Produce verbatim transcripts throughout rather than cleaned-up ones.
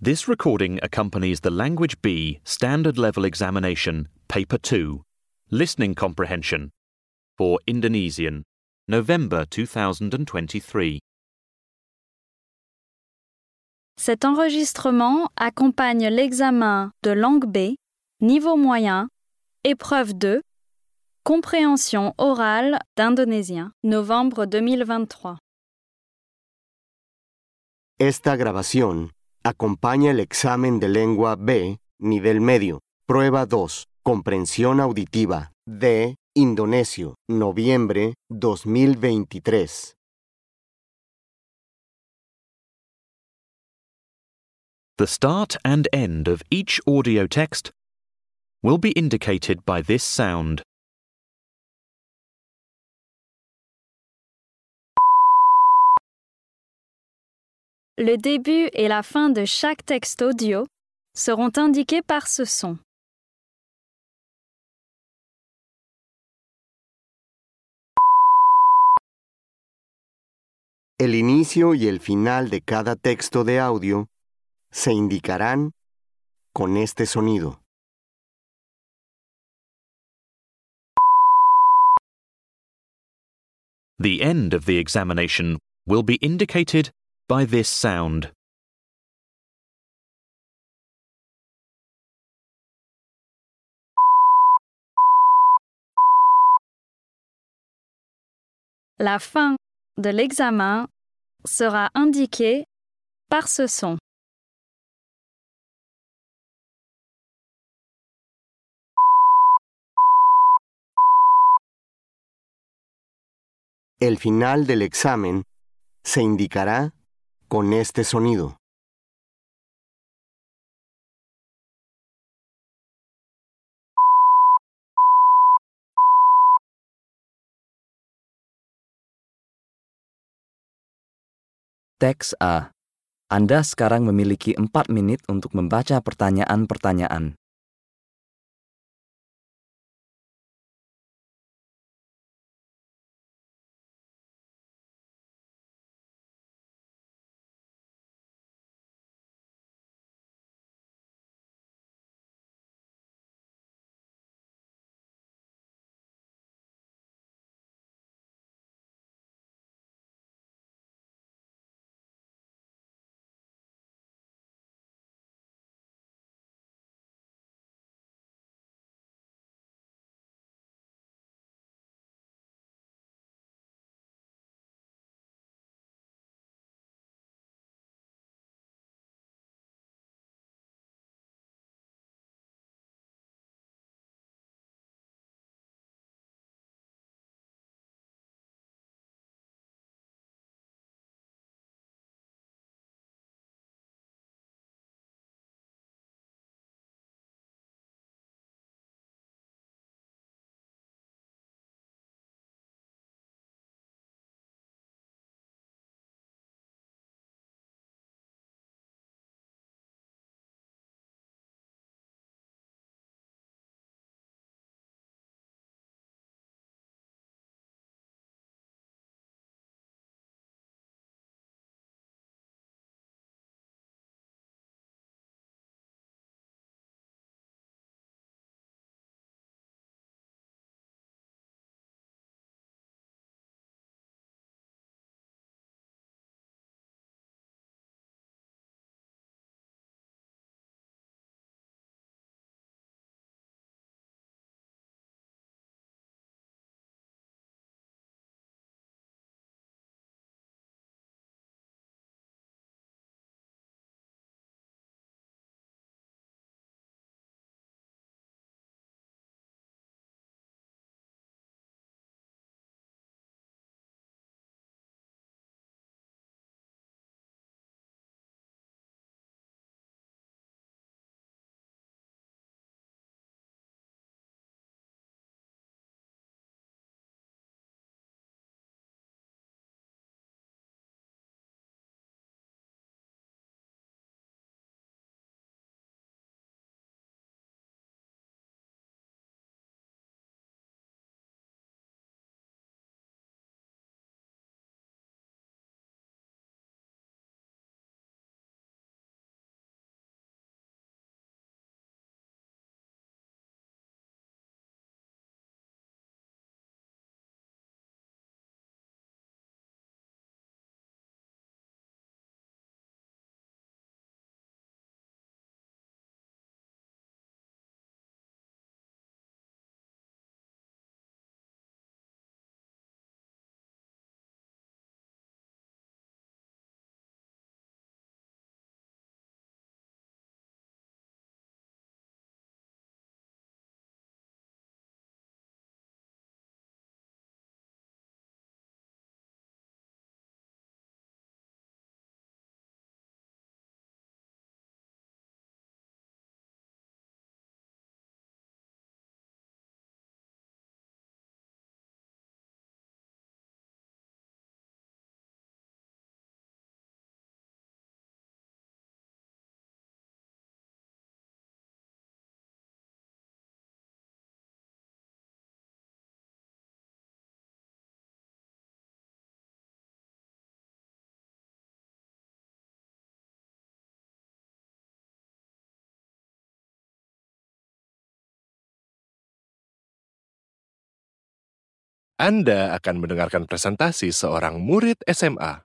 This recording accompanies the Language B Standard Level Examination, Paper two, Listening Comprehension, for Indonesian, November two thousand twenty-three. Cet enregistrement accompagne l'examen de langue B, niveau moyen, épreuve deux, compréhension orale d'indonésien, novembre deux mille vingt-trois. Esta grabación acompaña el examen de lengua B, nivel medio, prueba dos, comprensión auditiva, de Indonesio, noviembre dos mil veintitrés. The start and end of each audio text will be indicated by this sound. Le début et la fin de chaque texte audio seront indiqués par ce son. El inicio y el final de cada texto de audio se indicarán con este sonido. The end of the examination will be indicated by this sound. La fin de l'examen sera indiquée par ce son. El final del examen se indicará con este sonido. Teks A. Anda sekarang memiliki empat menit untuk membaca pertanyaan-pertanyaan. Anda akan mendengarkan presentasi seorang murid S M A.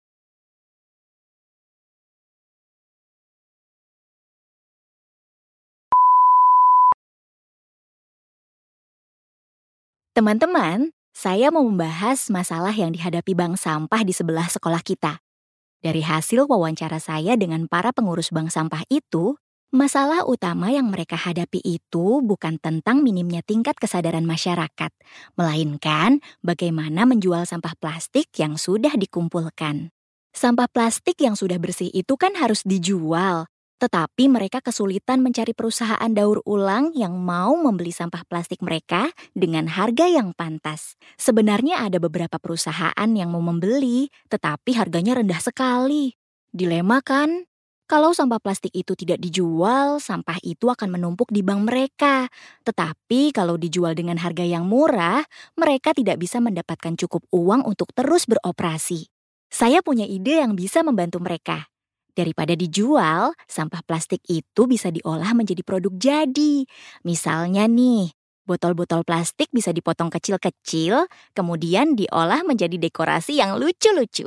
Teman-teman, saya mau membahas masalah yang dihadapi bank sampah di sebelah sekolah kita. Dari hasil wawancara saya dengan para pengurus bank sampah itu, masalah utama yang mereka hadapi itu bukan tentang minimnya tingkat kesadaran masyarakat, melainkan bagaimana menjual sampah plastik yang sudah dikumpulkan. Sampah plastik yang sudah bersih itu kan harus dijual, tetapi mereka kesulitan mencari perusahaan daur ulang yang mau membeli sampah plastik mereka dengan harga yang pantas. Sebenarnya ada beberapa perusahaan yang mau membeli, tetapi harganya rendah sekali. Dilema kan? Kalau sampah plastik itu tidak dijual, sampah itu akan menumpuk di bank mereka. Tetapi kalau dijual dengan harga yang murah, mereka tidak bisa mendapatkan cukup uang untuk terus beroperasi. Saya punya ide yang bisa membantu mereka. Daripada dijual, sampah plastik itu bisa diolah menjadi produk jadi. Misalnya nih, botol-botol plastik bisa dipotong kecil-kecil, kemudian diolah menjadi dekorasi yang lucu-lucu.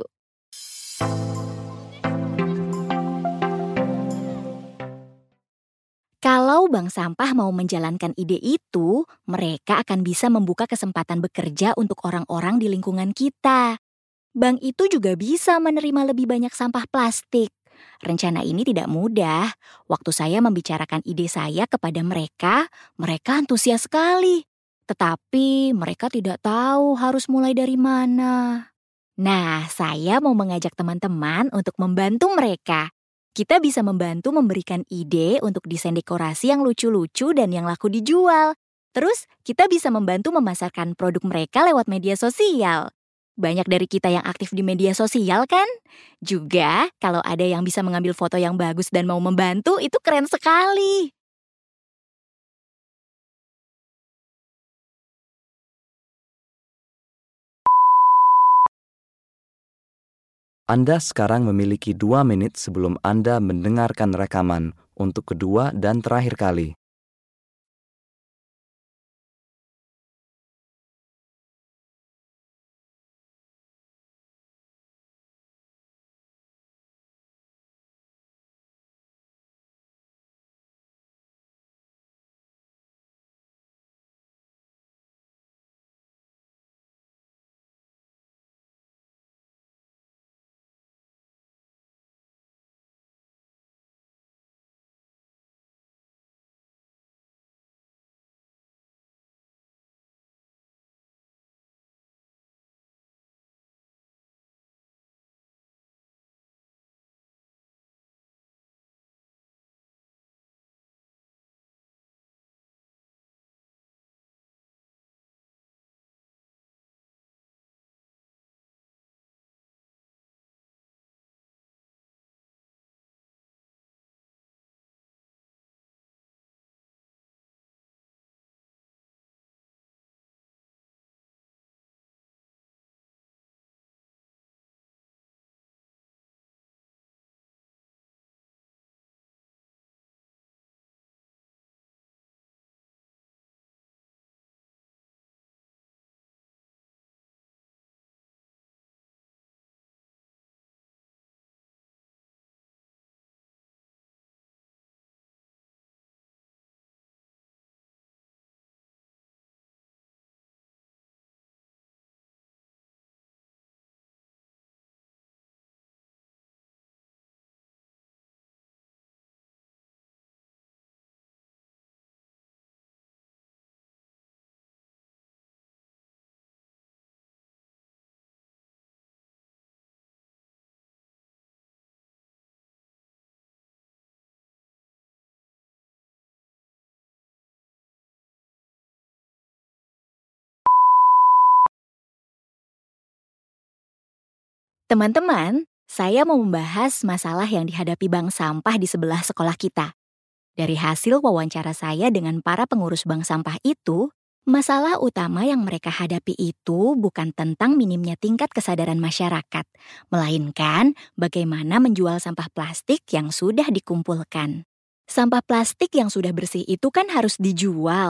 Kalau bank sampah mau menjalankan ide itu, mereka akan bisa membuka kesempatan bekerja untuk orang-orang di lingkungan kita. Bank itu juga bisa menerima lebih banyak sampah plastik. Rencana ini tidak mudah. Waktu saya membicarakan ide saya kepada mereka, mereka antusias sekali. Tetapi mereka tidak tahu harus mulai dari mana. Nah, saya mau mengajak teman-teman untuk membantu mereka. Kita bisa membantu memberikan ide untuk desain dekorasi yang lucu-lucu dan yang laku dijual. Terus, kita bisa membantu memasarkan produk mereka lewat media sosial. Banyak dari kita yang aktif di media sosial kan? Juga kalau ada yang bisa mengambil foto yang bagus dan mau membantu, itu keren sekali. Anda sekarang memiliki dua menit sebelum Anda mendengarkan rekaman untuk kedua dan terakhir kali. Teman-teman, saya mau membahas masalah yang dihadapi bank sampah di sebelah sekolah kita. Dari hasil wawancara saya dengan para pengurus bank sampah itu, masalah utama yang mereka hadapi itu bukan tentang minimnya tingkat kesadaran masyarakat, melainkan bagaimana menjual sampah plastik yang sudah dikumpulkan. Sampah plastik yang sudah bersih itu kan harus dijual,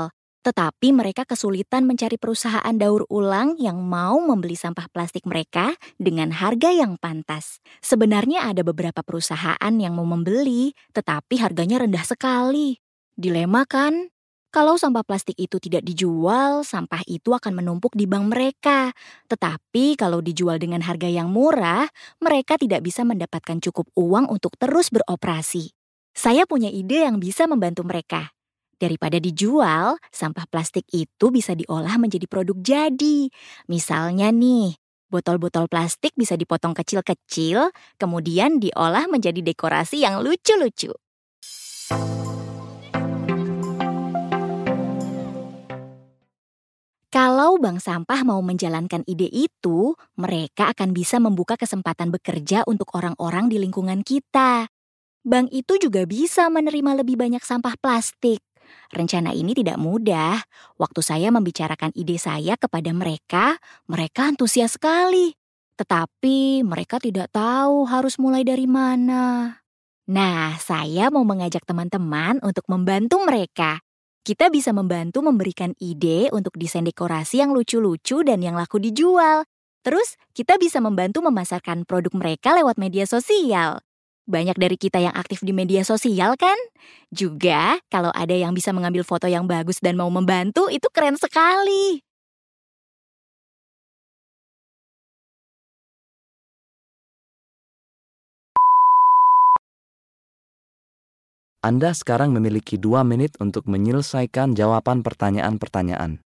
Tetapi mereka kesulitan mencari perusahaan daur ulang yang mau membeli sampah plastik mereka dengan harga yang pantas. Sebenarnya ada beberapa perusahaan yang mau membeli, tetapi harganya rendah sekali. Dilema kan? Kalau sampah plastik itu tidak dijual, sampah itu akan menumpuk di bank mereka. Tetapi kalau dijual dengan harga yang murah, mereka tidak bisa mendapatkan cukup uang untuk terus beroperasi. Saya punya ide yang bisa membantu mereka. Daripada dijual, sampah plastik itu bisa diolah menjadi produk jadi. Misalnya nih, botol-botol plastik bisa dipotong kecil-kecil, kemudian diolah menjadi dekorasi yang lucu-lucu. Kalau bank sampah mau menjalankan ide itu, mereka akan bisa membuka kesempatan bekerja untuk orang-orang di lingkungan kita. Bank itu juga bisa menerima lebih banyak sampah plastik. Rencana ini tidak mudah. Waktu saya membicarakan ide saya kepada mereka, mereka antusias sekali. Tetapi mereka tidak tahu harus mulai dari mana. Nah, saya mau mengajak teman-teman untuk membantu mereka. Kita bisa membantu memberikan ide untuk desain dekorasi yang lucu-lucu dan yang laku dijual. Terus, kita bisa membantu memasarkan produk mereka lewat media sosial. Banyak dari kita yang aktif di media sosial kan? Juga kalau ada yang bisa mengambil foto yang bagus dan mau membantu, itu keren sekali. Anda sekarang memiliki dua menit untuk menyelesaikan jawaban pertanyaan-pertanyaan.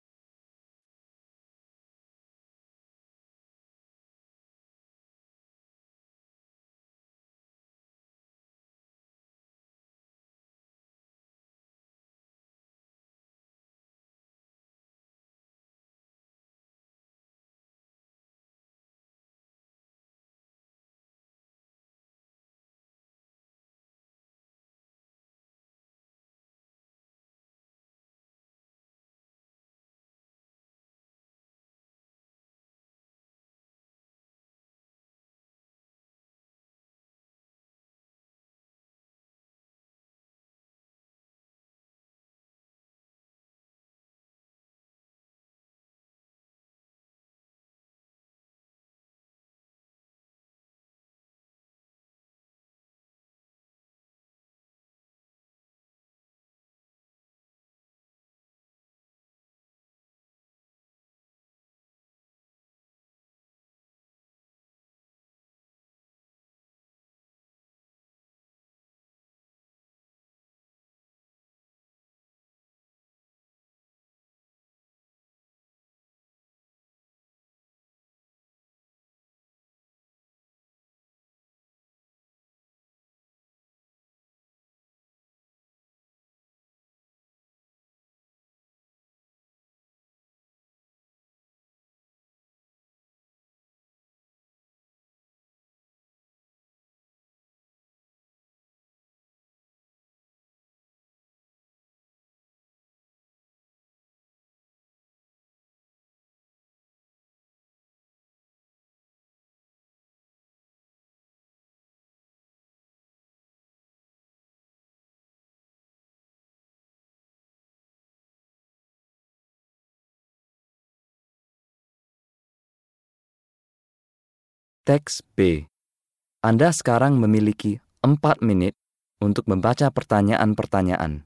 Teks B. Anda sekarang memiliki empat menit untuk membaca pertanyaan-pertanyaan.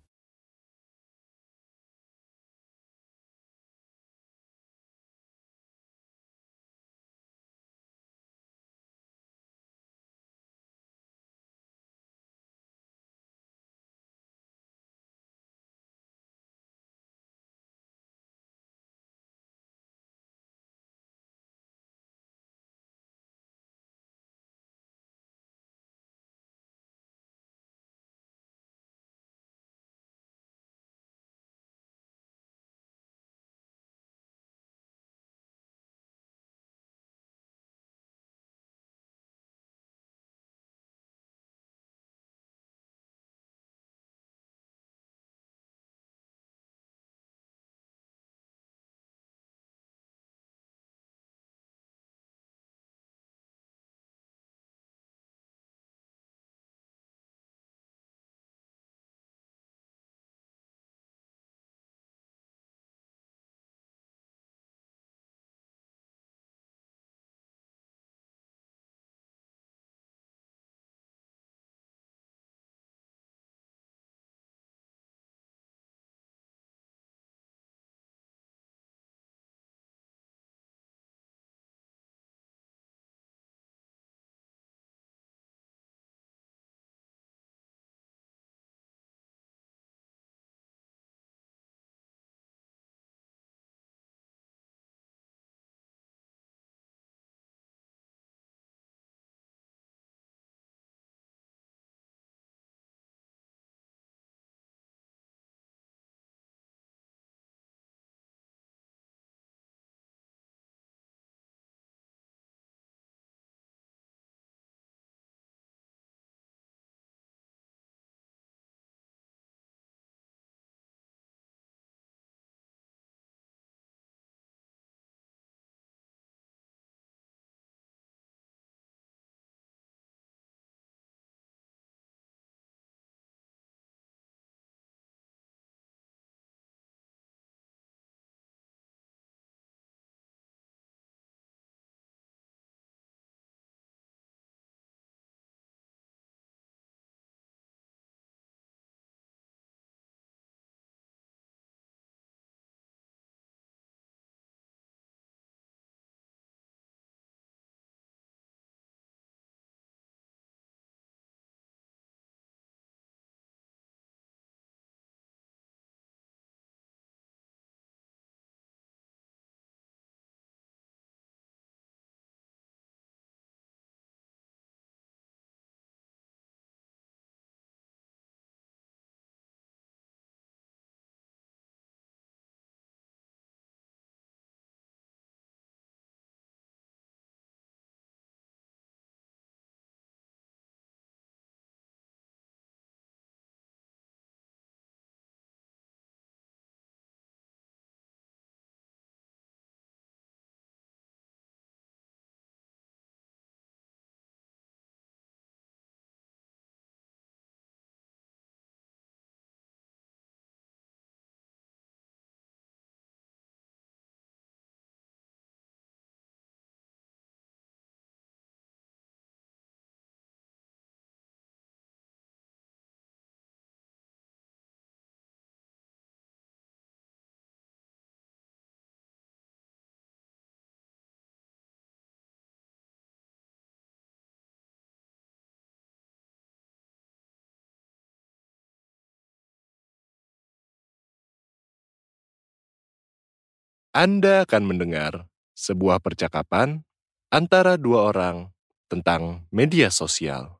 Anda akan mendengar sebuah percakapan antara dua orang tentang media sosial.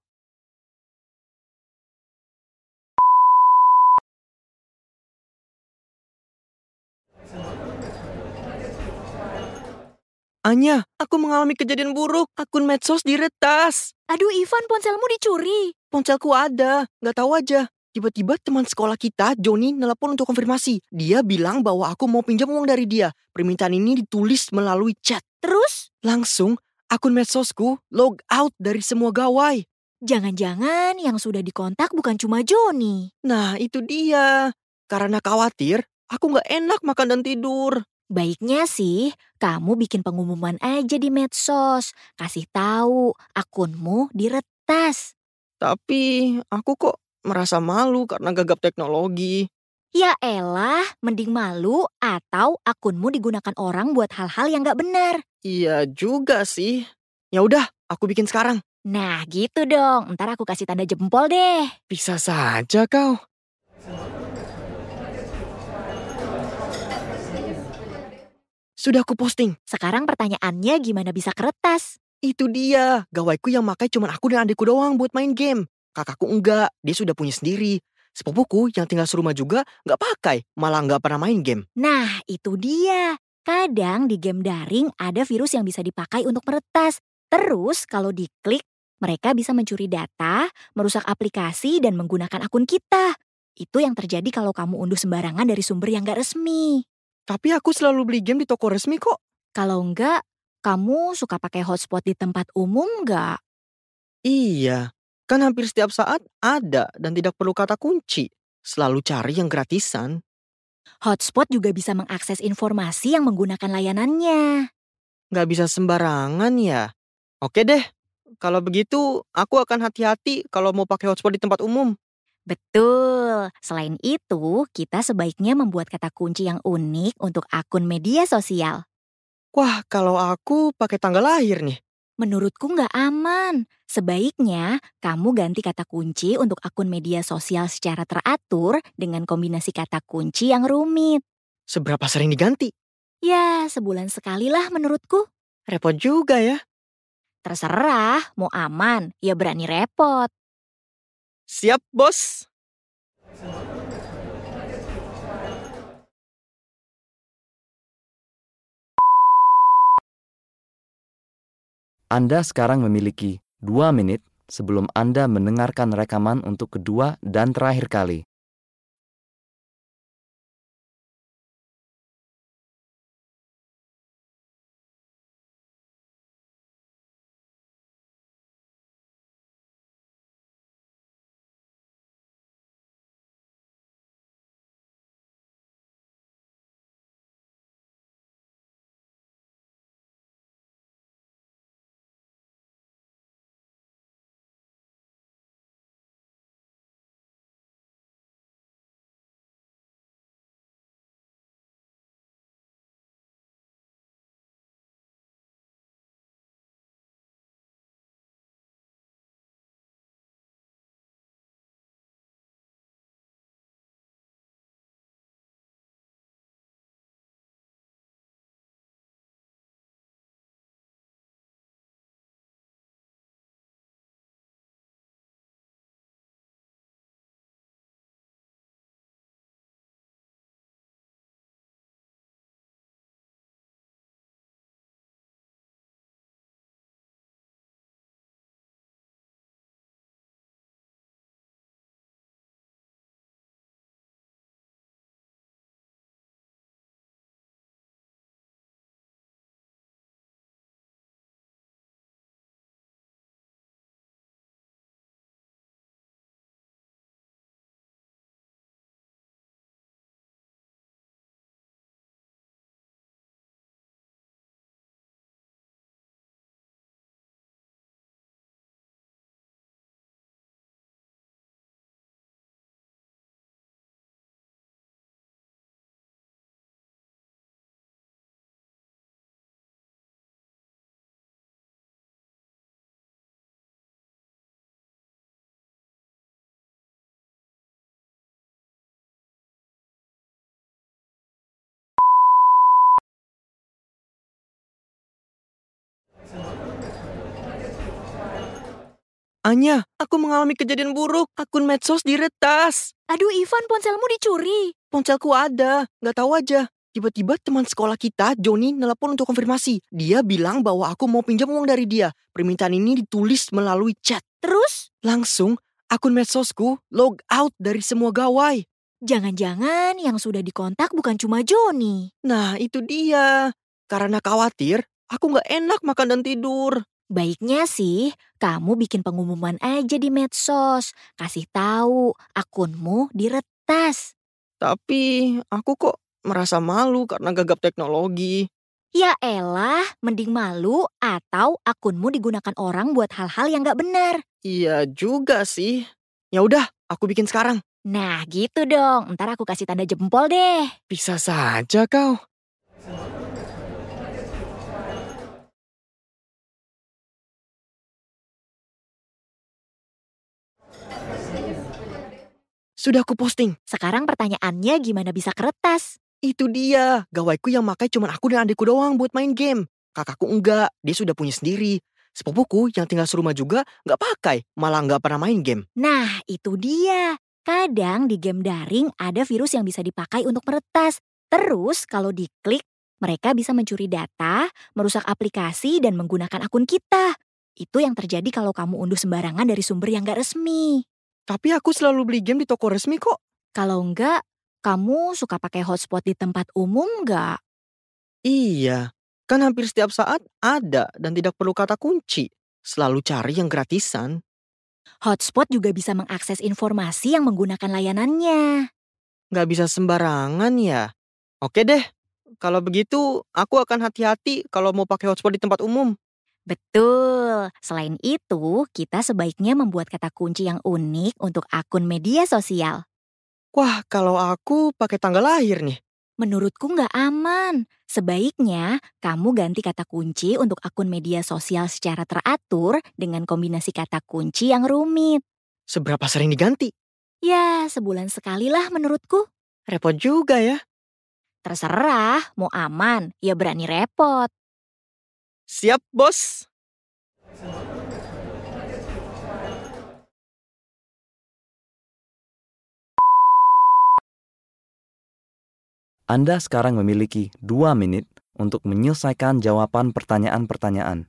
Anya, aku mengalami kejadian buruk. Akun medsos diretas. Aduh Ivan, ponselmu dicuri. Ponselku ada, nggak tahu aja. Tiba-tiba teman sekolah kita, Joni, nelpon untuk konfirmasi. Dia bilang bahwa aku mau pinjam uang dari dia. Permintaan ini ditulis melalui chat. Terus? Langsung, akun medsosku log out dari semua gawai. Jangan-jangan yang sudah dikontak bukan cuma Joni. Nah, itu dia. Karena khawatir, aku nggak enak makan dan tidur. Baiknya sih, kamu bikin pengumuman aja di medsos. Kasih tahu akunmu diretas. Tapi aku kok merasa malu karena gagap teknologi. Ya elah, mending malu atau akunmu digunakan orang buat hal-hal yang gak benar. Iya juga sih. Ya udah, aku bikin sekarang. Nah gitu dong, ntar aku kasih tanda jempol deh. Bisa saja kau. Sudah aku posting. Sekarang pertanyaannya gimana bisa kertas? Itu dia. Gawaiku yang pakai cuma aku dan adikku doang buat main game. Kakakku enggak, dia sudah punya sendiri. Sepupuku yang tinggal serumah juga nggak pakai, malah nggak pernah main game. Nah itu dia. Kadang di game daring ada virus yang bisa dipakai untuk meretas. Terus kalau diklik, mereka bisa mencuri data, merusak aplikasi dan menggunakan akun kita. Itu yang terjadi kalau kamu unduh sembarangan dari sumber yang gak resmi. Tapi aku selalu beli game di toko resmi kok. Kalau enggak, kamu suka pakai hotspot di tempat umum enggak? Iya, kan hampir setiap saat ada dan tidak perlu kata kunci. Selalu cari yang gratisan. Hotspot juga bisa mengakses informasi yang menggunakan layanannya. Nggak bisa sembarangan ya. Oke deh, kalau begitu aku akan hati-hati kalau mau pakai hotspot di tempat umum. Betul. Selain itu, kita sebaiknya membuat kata kunci yang unik untuk akun media sosial. Wah, kalau aku pakai tanggal lahir nih. Menurutku nggak aman. Sebaiknya kamu ganti kata kunci untuk akun media sosial secara teratur dengan kombinasi kata kunci yang rumit. Seberapa sering diganti? Ya, sebulan sekali lah menurutku. Repot juga ya. Terserah, mau aman, ya berani repot. Siap, bos. Anda sekarang memiliki dua menit sebelum Anda mendengarkan rekaman untuk kedua dan terakhir kali. Anya, aku mengalami kejadian buruk. Akun medsos diretas. Aduh Ivan, ponselmu dicuri. Ponselku ada, nggak tahu aja. Tiba-tiba teman sekolah kita, Joni, nelpon untuk konfirmasi. Dia bilang bahwa aku mau pinjam uang dari dia. Permintaan ini ditulis melalui chat. Terus? Langsung, akun medsosku log out dari semua gawai. Jangan-jangan yang sudah dikontak bukan cuma Joni. Nah, itu dia. Karena khawatir, aku nggak enak makan dan tidur. Baiknya sih, kamu bikin pengumuman aja di medsos. Kasih tahu akunmu diretas. Tapi aku kok merasa malu karena gagap teknologi. Ya elah, mending malu atau akunmu digunakan orang buat hal-hal yang gak benar. Iya juga sih. Ya udah, aku bikin sekarang. Nah gitu dong, ntar aku kasih tanda jempol deh. Bisa saja kau. Sudah aku posting. Sekarang pertanyaannya gimana bisa kertas? Itu dia, gawaiku yang pakai cuma aku dan adikku doang buat main game. Kakakku enggak, dia sudah punya sendiri. Sepupuku yang tinggal serumah juga nggak pakai, malah nggak pernah main game. Nah itu dia, kadang di game daring ada virus yang bisa dipakai untuk meretas. Terus kalau diklik, mereka bisa mencuri data, merusak aplikasi dan menggunakan akun kita. Itu yang terjadi kalau kamu unduh sembarangan dari sumber yang gak resmi. Tapi aku selalu beli game di toko resmi kok. Kalau enggak, kamu suka pakai hotspot di tempat umum enggak? Iya, kan hampir setiap saat ada dan tidak perlu kata kunci. Selalu cari yang gratisan. Hotspot juga bisa mengakses informasi yang menggunakan layanannya. Nggak bisa sembarangan ya. Oke deh, kalau begitu aku akan hati-hati kalau mau pakai hotspot di tempat umum. Betul. Selain itu, kita sebaiknya membuat kata kunci yang unik untuk akun media sosial. Wah, kalau aku pakai tanggal lahir nih. Menurutku nggak aman. Sebaiknya kamu ganti kata kunci untuk akun media sosial secara teratur dengan kombinasi kata kunci yang rumit. Seberapa sering diganti? Ya, sebulan sekali lah menurutku. Repot juga ya. Terserah, mau aman, ya berani repot. Siap, bos. Anda sekarang memiliki dua menit untuk menyelesaikan jawaban pertanyaan-pertanyaan.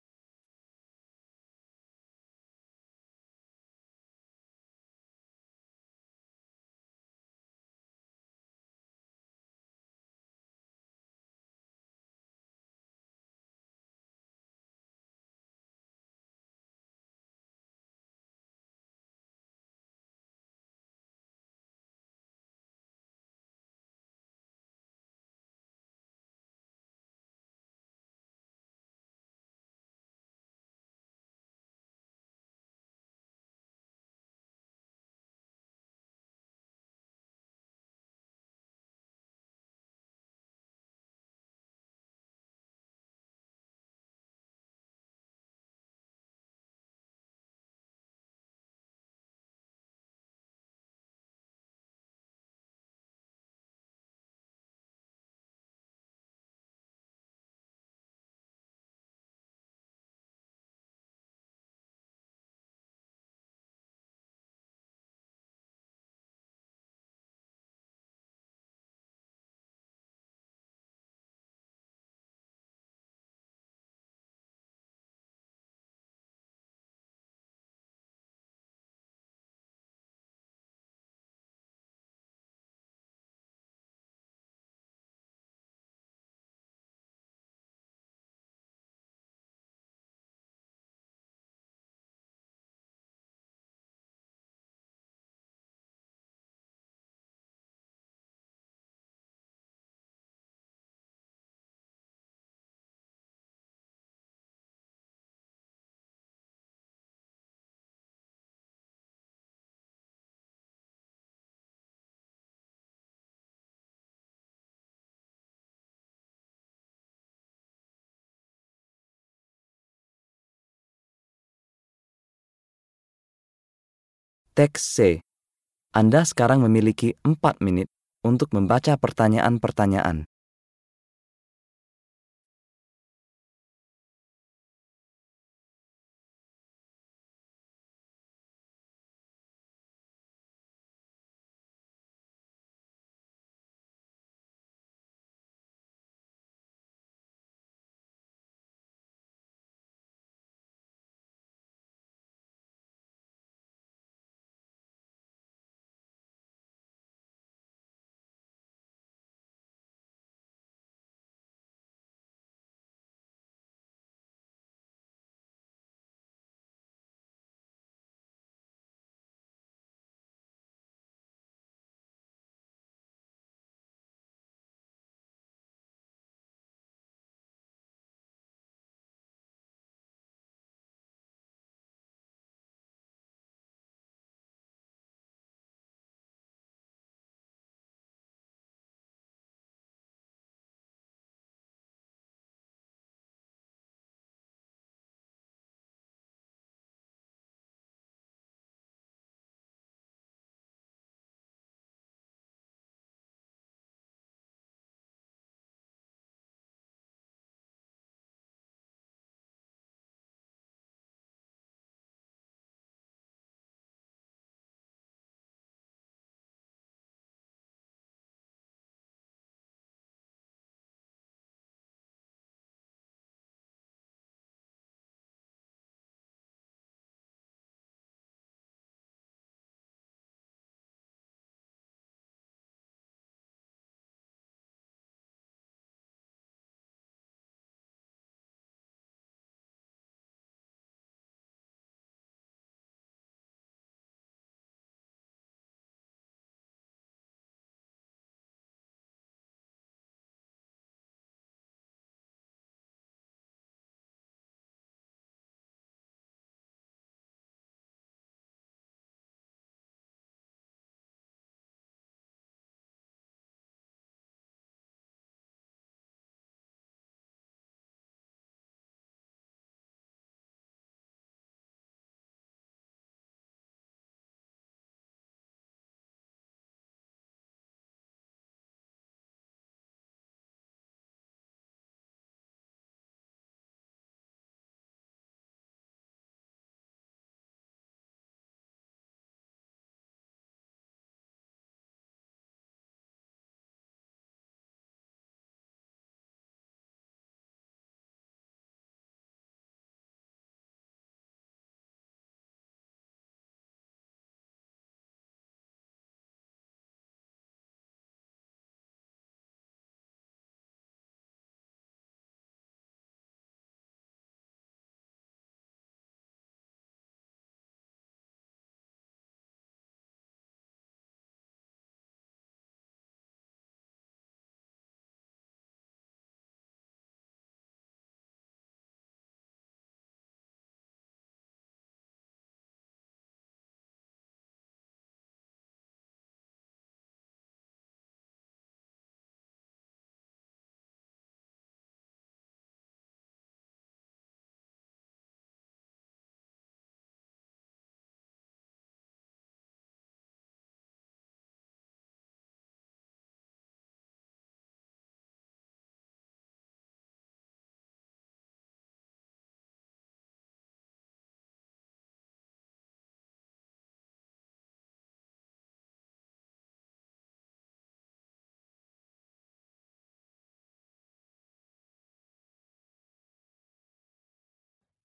Teks C. Anda sekarang memiliki empat menit untuk membaca pertanyaan-pertanyaan.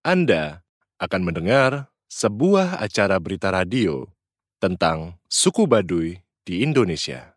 Anda akan mendengar sebuah acara berita radio tentang suku Baduy di Indonesia.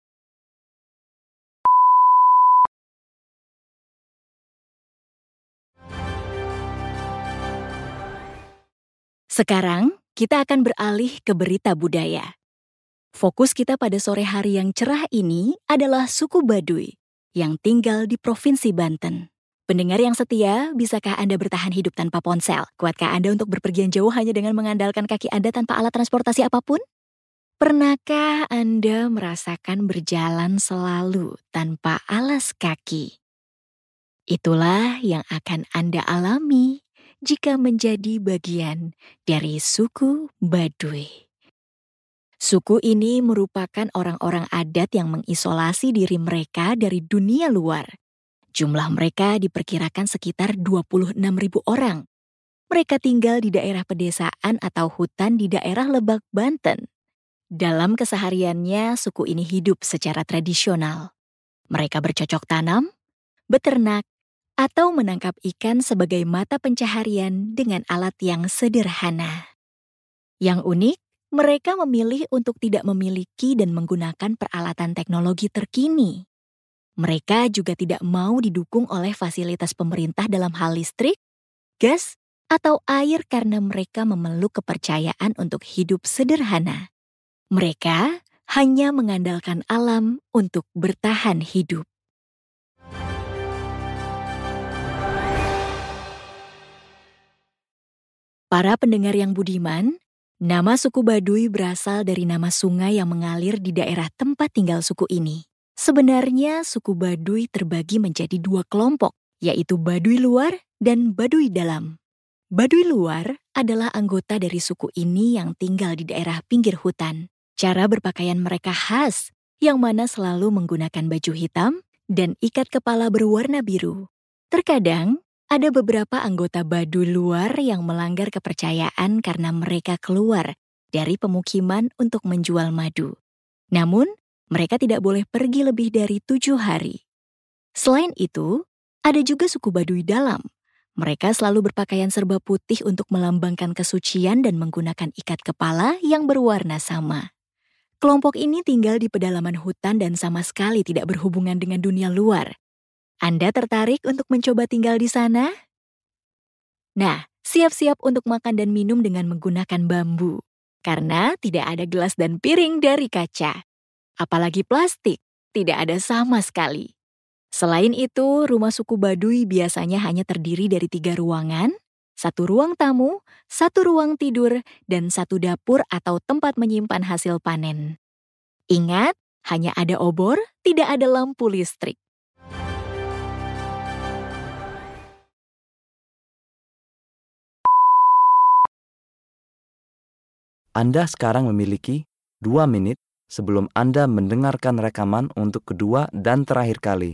Sekarang, kita akan beralih ke berita budaya. Fokus kita pada sore hari yang cerah ini adalah suku Baduy yang tinggal di Provinsi Banten. Pendengar yang setia, bisakah Anda bertahan hidup tanpa ponsel? Kuatkah Anda untuk berpergian jauh hanya dengan mengandalkan kaki Anda tanpa alat transportasi apapun? Pernahkah Anda merasakan berjalan selalu tanpa alas kaki? Itulah yang akan Anda alami jika menjadi bagian dari suku Baduy. Suku ini merupakan orang-orang adat yang mengisolasi diri mereka dari dunia luar. Jumlah mereka diperkirakan sekitar dua puluh enam ribu orang. Mereka tinggal di daerah pedesaan atau hutan di daerah Lebak, Banten. Dalam kesehariannya, suku ini hidup secara tradisional. Mereka bercocok tanam, beternak, atau menangkap ikan sebagai mata pencaharian dengan alat yang sederhana. Yang unik, mereka memilih untuk tidak memiliki dan menggunakan peralatan teknologi terkini. Mereka juga tidak mau didukung oleh fasilitas pemerintah dalam hal listrik, gas, atau air karena mereka memeluk kepercayaan untuk hidup sederhana. Mereka hanya mengandalkan alam untuk bertahan hidup. Para pendengar yang budiman, nama suku Baduy berasal dari nama sungai yang mengalir di daerah tempat tinggal suku ini. Sebenarnya suku Baduy terbagi menjadi dua kelompok, yaitu Baduy luar dan Baduy dalam. Baduy luar adalah anggota dari suku ini yang tinggal di daerah pinggir hutan. Cara berpakaian mereka khas, yang mana selalu menggunakan baju hitam dan ikat kepala berwarna biru. Terkadang, ada beberapa anggota Baduy luar yang melanggar kepercayaan karena mereka keluar dari pemukiman untuk menjual madu. Namun, mereka tidak boleh pergi lebih dari tujuh hari. Selain itu, ada juga suku Baduy dalam. Mereka selalu berpakaian serba putih untuk melambangkan kesucian dan menggunakan ikat kepala yang berwarna sama. Kelompok ini tinggal di pedalaman hutan dan sama sekali tidak berhubungan dengan dunia luar. Anda tertarik untuk mencoba tinggal di sana? Nah, siap-siap untuk makan dan minum dengan menggunakan bambu. Karena tidak ada gelas dan piring dari kaca. Apalagi plastik, tidak ada sama sekali. Selain itu, rumah suku Baduy biasanya hanya terdiri dari tiga ruangan, satu ruang tamu, satu ruang tidur, dan satu dapur atau tempat menyimpan hasil panen. Ingat, hanya ada obor, tidak ada lampu listrik. Anda sekarang memiliki dua menit sebelum Anda mendengarkan rekaman untuk kedua dan terakhir kali.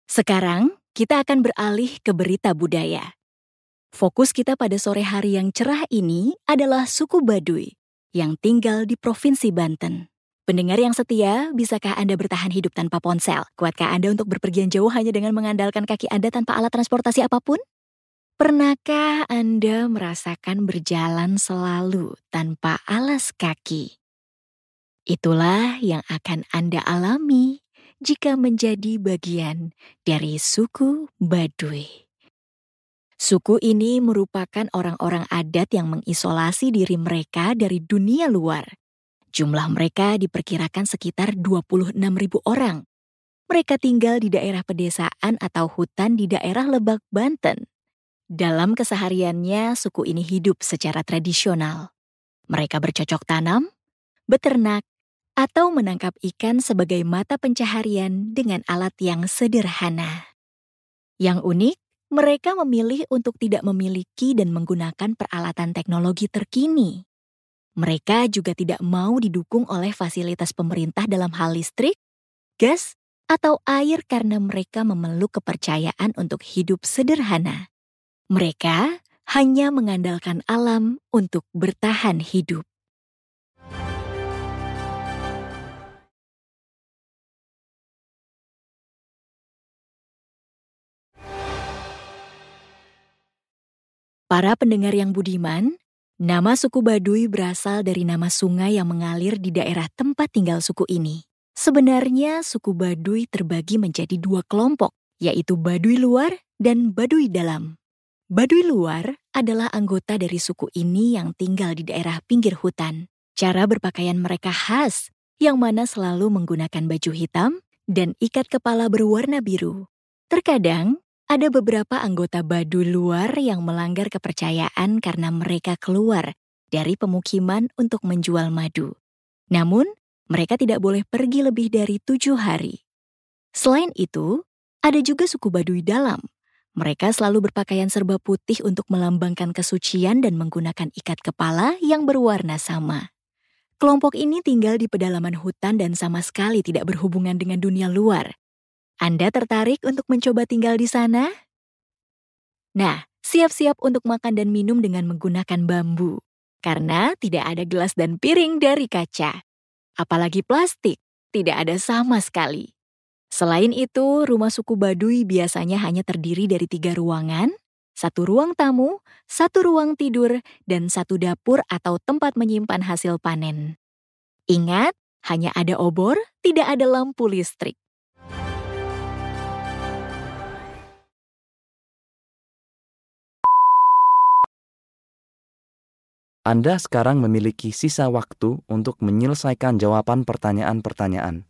Sekarang, kita akan beralih ke berita budaya. Fokus kita pada sore hari yang cerah ini adalah suku Baduy yang tinggal di Provinsi Banten. Pendengar yang setia, bisakah Anda bertahan hidup tanpa ponsel? Kuatkah Anda untuk berpergian jauh hanya dengan mengandalkan kaki Anda tanpa alat transportasi apapun? Pernahkah Anda merasakan berjalan selalu tanpa alas kaki? Itulah yang akan Anda alami jika menjadi bagian dari suku Baduy. Suku ini merupakan orang-orang adat yang mengisolasi diri mereka dari dunia luar. Jumlah mereka diperkirakan sekitar dua puluh enam ribu orang. Mereka tinggal di daerah pedesaan atau hutan di daerah Lebak, Banten. Dalam kesehariannya, suku ini hidup secara tradisional. Mereka bercocok tanam, beternak, atau menangkap ikan sebagai mata pencaharian dengan alat yang sederhana. Yang unik, mereka memilih untuk tidak memiliki dan menggunakan peralatan teknologi terkini. Mereka juga tidak mau didukung oleh fasilitas pemerintah dalam hal listrik, gas, atau air karena mereka memeluk kepercayaan untuk hidup sederhana. Mereka hanya mengandalkan alam untuk bertahan hidup. Para pendengar yang budiman, nama suku Baduy berasal dari nama sungai yang mengalir di daerah tempat tinggal suku ini. Sebenarnya suku Baduy terbagi menjadi dua kelompok, yaitu Baduy luar dan Baduy dalam. Baduy luar adalah anggota dari suku ini yang tinggal di daerah pinggir hutan. Cara berpakaian mereka khas, yang mana selalu menggunakan baju hitam dan ikat kepala berwarna biru. Terkadang, ada beberapa anggota Baduy luar yang melanggar kepercayaan karena mereka keluar dari pemukiman untuk menjual madu. Namun, mereka tidak boleh pergi lebih dari tujuh hari. Selain itu, ada juga suku Baduy dalam. Mereka selalu berpakaian serba putih untuk melambangkan kesucian dan menggunakan ikat kepala yang berwarna sama. Kelompok ini tinggal di pedalaman hutan dan sama sekali tidak berhubungan dengan dunia luar. Anda tertarik untuk mencoba tinggal di sana? Nah, siap-siap untuk makan dan minum dengan menggunakan bambu. Karena tidak ada gelas dan piring dari kaca. Apalagi plastik, tidak ada sama sekali. Selain itu, rumah suku Baduy biasanya hanya terdiri dari tiga ruangan, satu ruang tamu, satu ruang tidur, dan satu dapur atau tempat menyimpan hasil panen. Ingat, hanya ada obor, tidak ada lampu listrik. Anda sekarang memiliki sisa waktu untuk menyelesaikan jawaban pertanyaan-pertanyaan.